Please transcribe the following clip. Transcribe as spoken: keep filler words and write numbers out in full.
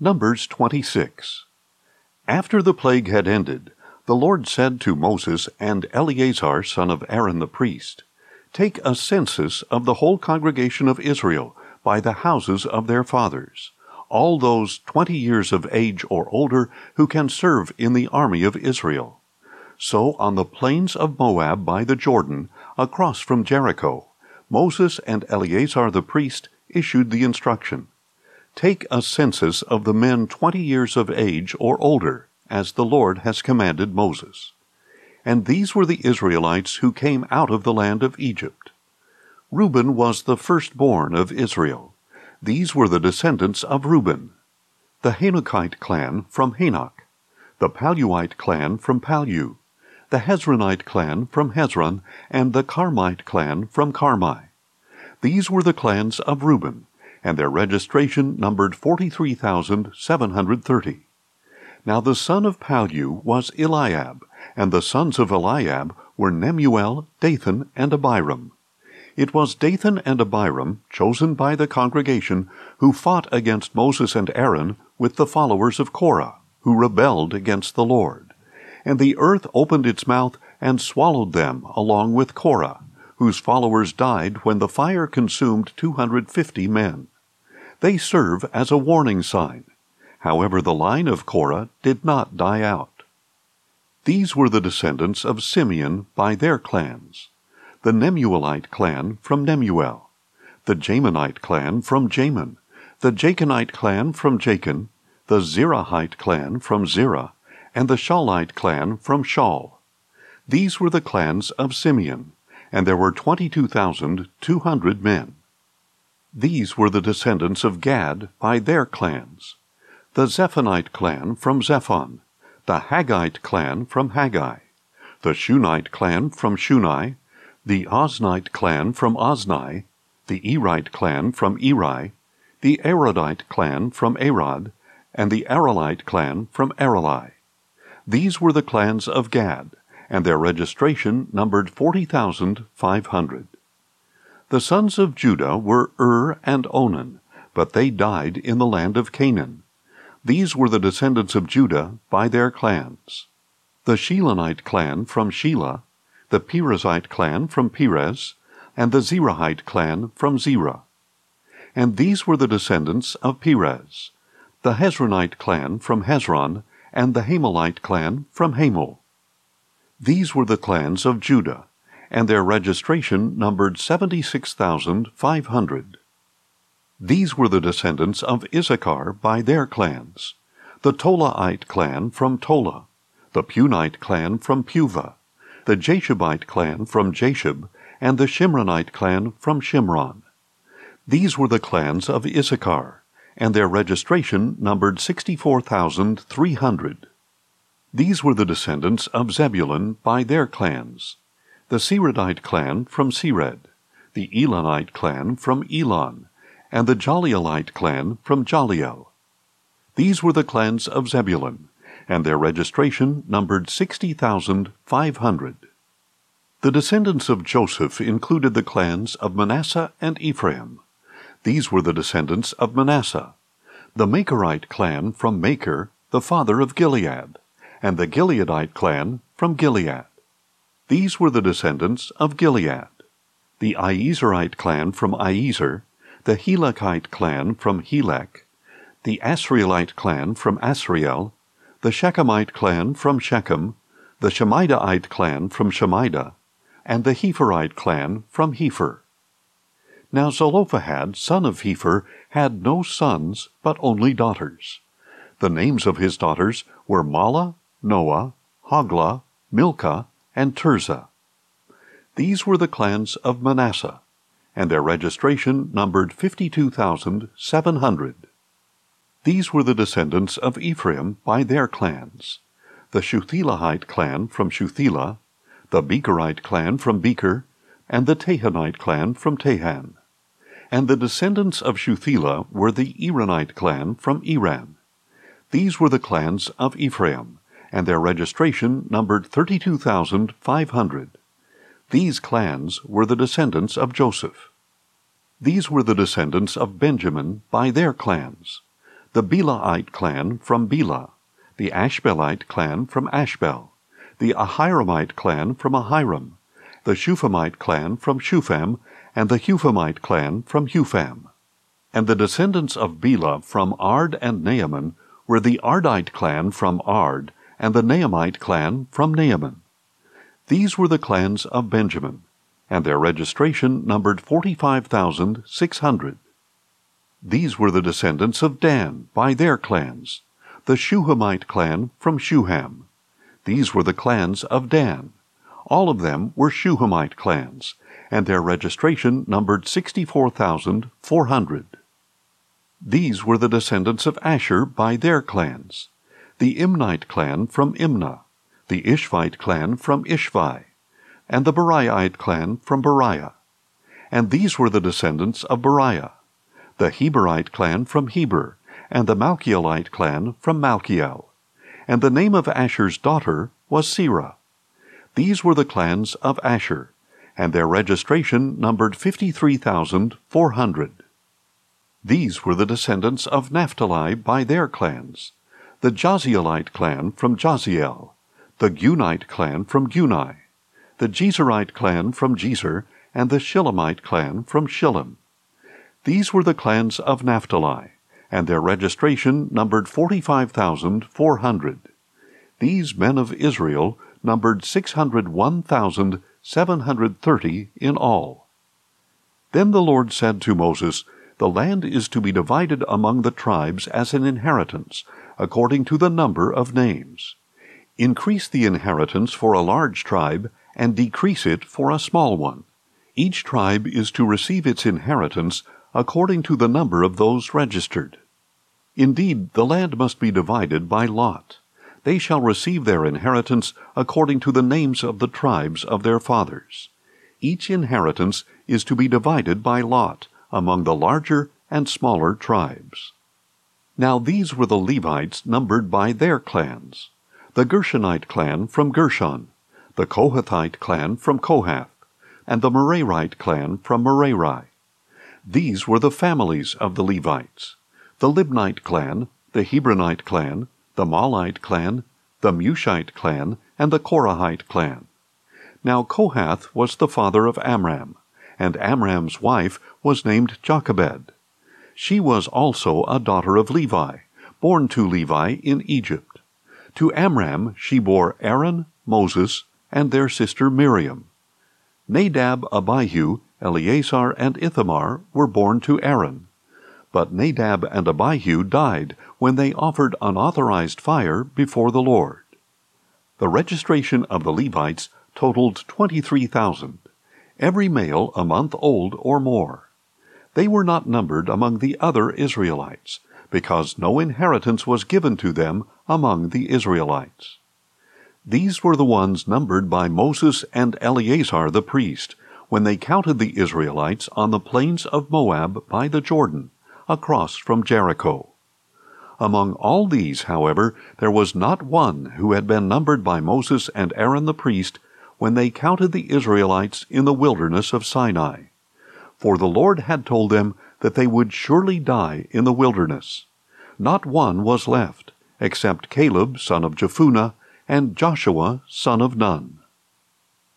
Numbers twenty-six. After the plague had ended, the Lord said to Moses and Eleazar son of Aaron the priest, "Take a census of the whole congregation of Israel by the houses of their fathers, all those twenty years of age or older who can serve in the army of Israel." So on the plains of Moab by the Jordan, across from Jericho, Moses and Eleazar the priest issued the instruction, "Take a census of the men twenty years of age or older, as the Lord has commanded Moses." And these were the Israelites who came out of the land of Egypt. Reuben was the firstborn of Israel. These were the descendants of Reuben: the Hanokite clan from Hanok, the Paluite clan from Palu, the Hezronite clan from Hezron, and the Carmite clan from Carmi. These were the clans of Reuben, and their registration numbered forty-three thousand seven hundred thirty. Now the son of Palu was Eliab, and the sons of Eliab were Nemuel, Dathan, and Abiram. It was Dathan and Abiram, chosen by the congregation, who fought against Moses and Aaron with the followers of Korah, who rebelled against the Lord. And the earth opened its mouth and swallowed them along with Korah, whose followers died when the fire consumed two hundred fifty men. They serve as a warning sign. However, the line of Korah did not die out. These were the descendants of Simeon by their clans: the Nemuelite clan from Nemuel, the Jaminite clan from Jamin, the Jachinite clan from Jachin, the Zerahite clan from Zerah, and the Shaulite clan from Shaul. These were the clans of Simeon, and there were twenty-two thousand two hundred men. These were the descendants of Gad by their clans: the Zephonite clan from Zephon, the Haggite clan from Haggai, the Shunite clan from Shuni, the Oznite clan from Ozni, the Erite clan from Eri, the Arodite clan from Arod, and the Aralite clan from Arali. These were the clans of Gad, and their registration numbered forty thousand five hundred. The sons of Judah were Ur and Onan, but they died in the land of Canaan. These were the descendants of Judah by their clans: the Shilonite clan from Shelah, the Perezite clan from Perez, and the Zerahite clan from Zerah. And these were the descendants of Perez: the Hezronite clan from Hezron, and the Hamelite clan from Hamel. These were the clans of Judah, and their registration numbered seventy-six thousand five hundred. These were the descendants of Issachar by their clans: the Tolaite clan from Tola, the Punite clan from Puvah, the Jashubite clan from Jashub, and the Shimronite clan from Shimron. These were the clans of Issachar, and their registration numbered sixty-four thousand three hundred. These were the descendants of Zebulun by their clans: the Seredite clan from Sered, the Elonite clan from Elon, and the Jalielite clan from Jaliel. These were the clans of Zebulun, and their registration numbered sixty thousand five hundred. The descendants of Joseph included the clans of Manasseh and Ephraim. These were the descendants of Manasseh: the Macherite clan from Macher, the father of Gilead, and the Gileadite clan from Gilead. These were the descendants of Gilead: the Iezerite clan from Iezer, the Helekite clan from Helek, the Asrielite clan from Asriel, the Shechemite clan from Shechem, the Shemidaite clan from Shemida, and the Hepherite clan from Hepher. Now Zelophehad, son of Hepher, had no sons, but only daughters. The names of his daughters were Mahlah, Noah, Hoglah, Milcah, and Tirzah. These were the clans of Manasseh, and their registration numbered fifty-two thousand seven hundred. These were the descendants of Ephraim by their clans: the Shuthelahite clan from Shuthelah, the Becherite clan from Becher, and the Tahanite clan from Tahan. And the descendants of Shuthelah were the Eranite clan from Eran. These were the clans of Ephraim, and their registration numbered thirty-two thousand five hundred. These clans were the descendants of Joseph. These were the descendants of Benjamin by their clans: the Belahite clan from Bela, the Ashbelite clan from Ashbel, the Ahiramite clan from Ahiram, the Shuphamite clan from Shupham, and the Huphamite clan from Hupham. And the descendants of Bela from Ard and Naaman were the Ardite clan from Ard, and the Naamite clan from Naaman. These were the clans of Benjamin, and their registration numbered forty-five thousand six hundred. These were the descendants of Dan by their clans, the Shuhamite clan from Shuham. These were the clans of Dan. All of them were Shuhamite clans, and their registration numbered sixty-four thousand four hundred. These were the descendants of Asher by their clans, the Imnite clan from Imnah, the Ishvite clan from Ishvi, and the Beriahite clan from Beriah. And these were the descendants of Beriah, the Heberite clan from Heber, and the Malchielite clan from Malchiel. And the name of Asher's daughter was Serah. These were the clans of Asher, and their registration numbered fifty-three thousand four hundred. These were the descendants of Naphtali by their clans, the Jazielite clan from Jaziel, the Gunite clan from Guni, the Jezerite clan from Jezer, and the Shilamite clan from Shillam. These were the clans of Naphtali, and their registration numbered forty-five thousand four hundred. These men of Israel numbered six hundred one thousand seven hundred thirty in all. Then the Lord said to Moses, "The land is to be divided among the tribes as an inheritance, according to the number of names. Increase the inheritance for a large tribe, and decrease it for a small one. Each tribe is to receive its inheritance according to the number of those registered. Indeed, the land must be divided by lot. They shall receive their inheritance according to the names of the tribes of their fathers. Each inheritance is to be divided by lot among the larger and smaller tribes." Now these were the Levites numbered by their clans, the Gershonite clan from Gershon, the Kohathite clan from Kohath, and the Merarite clan from Merari. These were the families of the Levites, the Libnite clan, the Hebronite clan, the Malite clan, the Mushite clan, and the Korahite clan. Now Kohath was the father of Amram, and Amram's wife was named Jochebed. She was also a daughter of Levi, born to Levi in Egypt. To Amram she bore Aaron, Moses, and their sister Miriam. Nadab, Abihu, Eleazar, and Ithamar were born to Aaron. But Nadab and Abihu died when they offered unauthorized fire before the Lord. The registration of the Levites totaled twenty-three thousand, every male a month old or more. They were not numbered among the other Israelites, because no inheritance was given to them among the Israelites. These were the ones numbered by Moses and Eleazar the priest, when they counted the Israelites on the plains of Moab by the Jordan, across from Jericho. Among all these, however, there was not one who had been numbered by Moses and Aaron the priest when they counted the Israelites in the wilderness of Sinai. For the Lord had told them that they would surely die in the wilderness. Not one was left, except Caleb son of Jephunneh and Joshua son of Nun.